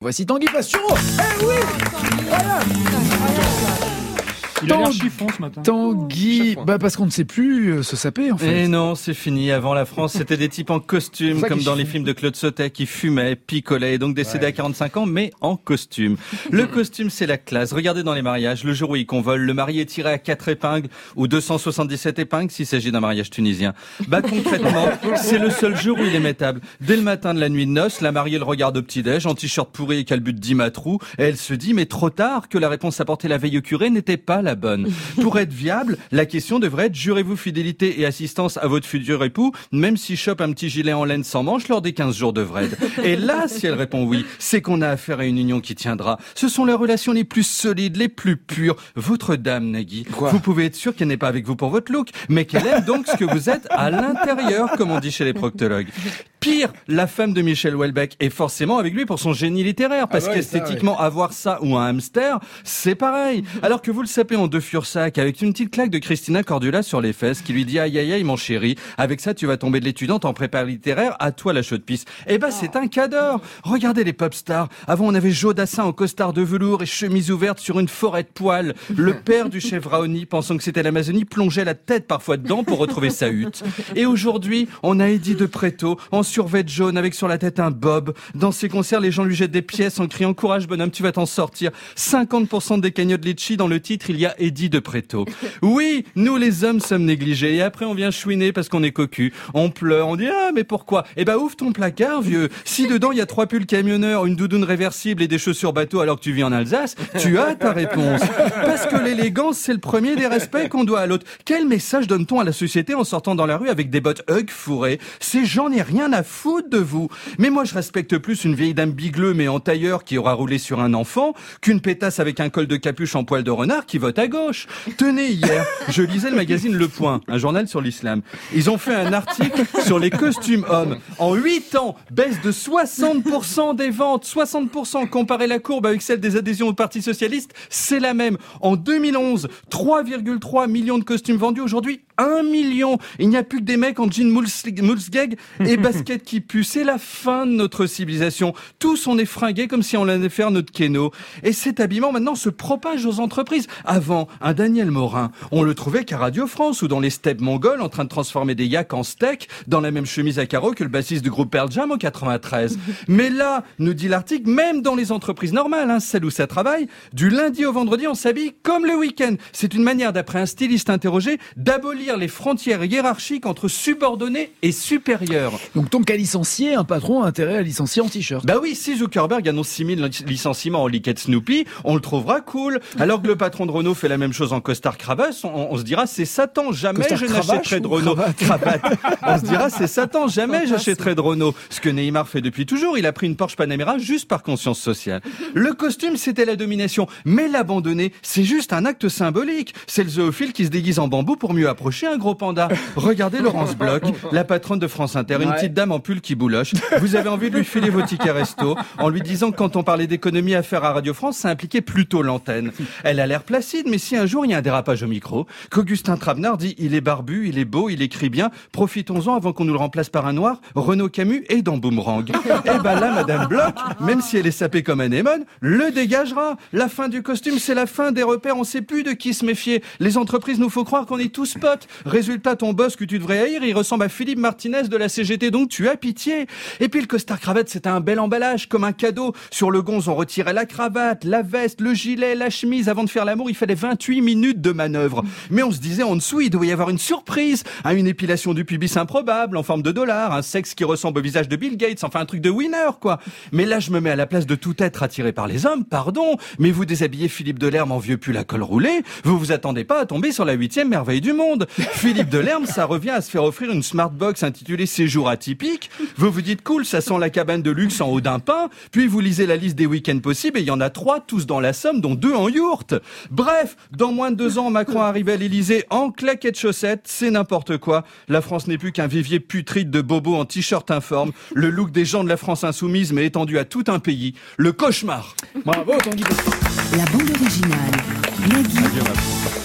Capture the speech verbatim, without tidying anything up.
Voici Tanguy Passion. Eh oui, voilà. Il a l'air chiffon ce matin. Tanguy, bah parce qu'on ne sait plus euh, se saper en fait. Et non, c'est fini. Avant la France, c'était des types en costume, comme dans les films de Claude Sautet, qui fumaient, picolaient, et donc décédés ouais. à quarante-cinq ans, mais en costume. Le costume, c'est la classe. Regardez dans les mariages, le jour où ils convolent, le marié est tiré à quatre épingles, ou deux cent soixante-dix-sept épingles s'il s'agit d'un mariage tunisien. Bah concrètement, c'est le seul jour où il est mettable. Dès le matin de la nuit de noces, la mariée le regarde au petit-déj, en t-shirt pourri et calbut de dix matrous, et elle se dit, mais trop tard, que la réponse apportée la veille au curé n'était pas la bonne. Pour être viable, la question devrait être: jurez-vous fidélité et assistance à votre futur époux, même s'il chope un petit gilet en laine sans manches lors des quinze jours de vraide. Et là, si elle répond oui, c'est qu'on a affaire à une union qui tiendra. Ce sont les relations les plus solides, les plus pures. Votre dame, Nagui, Quoi vous pouvez être sûr qu'elle n'est pas avec vous pour votre look, mais qu'elle aime donc ce que vous êtes à l'intérieur, comme on dit chez les proctologues. Pire, la femme de Michel Houellebecq est forcément avec lui pour son génie littéraire, parce ah ouais, qu'esthétiquement, ça, ouais. avoir ça ou un hamster, c'est pareil. Alors que vous le sapez en deux fursac, avec une petite claque de Christina Cordula sur les fesses, qui lui dit aïe aïe aïe mon chéri, avec ça tu vas tomber de l'étudiante en prépa littéraire, à toi la chaude pisse. Eh ben c'est un cadeau. Regardez les pop stars. Avant on avait Joe Dassin en costard de velours et chemise ouverte sur une forêt de poils. Le père du chef Raoni, pensant que c'était l'Amazonie, plongeait la tête parfois dedans pour retrouver sa hutte. Et aujourd'hui, on a Eddie de Pretto en survêt jaune avec sur la tête un bob. Dans ses concerts, les gens lui jettent des pièces en criant courage bonhomme, tu vas t'en sortir. cinquante pour cent des cagnottes litchi, dans le titre, il y a Eddie de Pretto. Oui, nous les hommes sommes négligés et après on vient chouiner parce qu'on est cocu. On pleure, on dit ah mais pourquoi? Eh ben ouvre ton placard vieux. Si dedans il y a trois pulls camionneurs, une doudoune réversible et des chaussures bateau alors que tu vis en Alsace, tu as ta réponse. Parce que l'élégance c'est le premier des respects qu'on doit à l'autre. Quel message donne-t-on à la société en sortant dans la rue avec des bottes Hug fourrées? C'est j'en ai rien à foutre de vous. Mais moi je respecte plus une vieille dame bigleux mais en tailleur qui aura roulé sur un enfant qu'une pétasse avec un col de capuche en poil de renard qui vote à gauche. Tenez, hier, je lisais le magazine Le Point, un journal sur l'islam. Ils ont fait un article sur les costumes hommes. En huit ans, baisse de soixante pour cent des ventes, soixante pour cent. Comparez la courbe avec celle des adhésions au Parti Socialiste, c'est la même. En deux mille onze, trois virgule trois millions de costumes vendus. Aujourd'hui, un million. Il n'y a plus que des mecs en jean moulsgeg et basket qui puent. C'est la fin de notre civilisation. Tous on est fringués comme si on allait faire notre kéno. Et cet habillement maintenant se propage aux entreprises. Avant, un Daniel Morin, on le trouvait qu'à Radio France ou dans les steppes mongoles en train de transformer des yaks en steak dans la même chemise à carreaux que le bassiste du groupe Pearl Jam en quatre-vingt-treize. Mais là, nous dit l'article, même dans les entreprises normales, hein, celles où ça travaille, du lundi au vendredi, on s'habille comme le week-end. C'est une manière, d'après un styliste interrogé, d'abolir les frontières hiérarchiques entre subordonnés et supérieurs. Donc tant qu'à licencier, un patron a intérêt à licencier en t-shirt. Bah oui, si Zuckerberg annonce six mille licenciements en liquette Snoopy, on le trouvera cool. Alors que le patron de Renault fait la même chose en costard cravate, on, on se dira c'est Satan, jamais costard je n'achèterai de Renault. Cravate. On se dira c'est Satan, jamais j'achèterai de Renault. Ce que Neymar fait depuis toujours, il a pris une Porsche Panamera juste par conscience sociale. Le costume, c'était la domination, mais l'abandonner, c'est juste un acte symbolique. C'est le zoophile qui se déguise en bambou pour mieux approcher un gros panda. Regardez Laurence Bloch, la patronne de France Inter, une ouais. petite dame en pull qui bouloche. Vous avez envie de lui filer vos tickets resto en lui disant que quand on parlait d'économie à faire à Radio France, ça impliquait plutôt l'antenne. Elle a l'air placide, mais si un jour il y a un dérapage au micro, qu'Augustin Travenard dit il est barbu, il est beau, il écrit bien, profitons-en avant qu'on nous le remplace par un noir, Renaud Camus est dans Boomerang. Et ben là, Madame Bloch, même si elle est sapée comme un anémone, le dégagera. La fin du costume, c'est la fin des repères, on sait plus de qui se méfier. Les entreprises nous faut croire qu'on est tous potes. Résultat, ton boss que tu devrais haïr, il ressemble à Philippe Martinez de la C G T, donc tu as pitié. Et puis le costard cravate, c'était un bel emballage, comme un cadeau. Sur le gonze, on retirait la cravate, la veste, le gilet, la chemise. Avant de faire l'amour, il fallait vingt-huit minutes de manœuvre. Mais on se disait en dessous, il doit y avoir une surprise. Hein, une épilation du pubis improbable, en forme de dollar, un sexe qui ressemble au visage de Bill Gates, enfin un truc de winner, quoi. Mais là, je me mets à la place de tout être attiré par les hommes, pardon. Mais vous déshabillez Philippe Delerme en vieux pull à col roulé, vous vous attendez pas à tomber sur la huitième merveille du monde. Philippe Delerme, ça revient à se faire offrir une smartbox intitulée Séjour atypique. Vous vous dites cool, ça sent la cabane de luxe en haut d'un pain. Puis vous lisez la liste des week-ends possibles et il y en a trois, tous dans la Somme, dont deux en yourte. Bref, dans moins de deux ans, Macron arrive à l'Élysée en claquettes chaussettes, c'est n'importe quoi. La France n'est plus qu'un vivier putride de bobos en t-shirt informe. Le look des gens de la France insoumise mais étendu à tout un pays. Le cauchemar. Bravo, Tanguy. La bande originale. Nagui.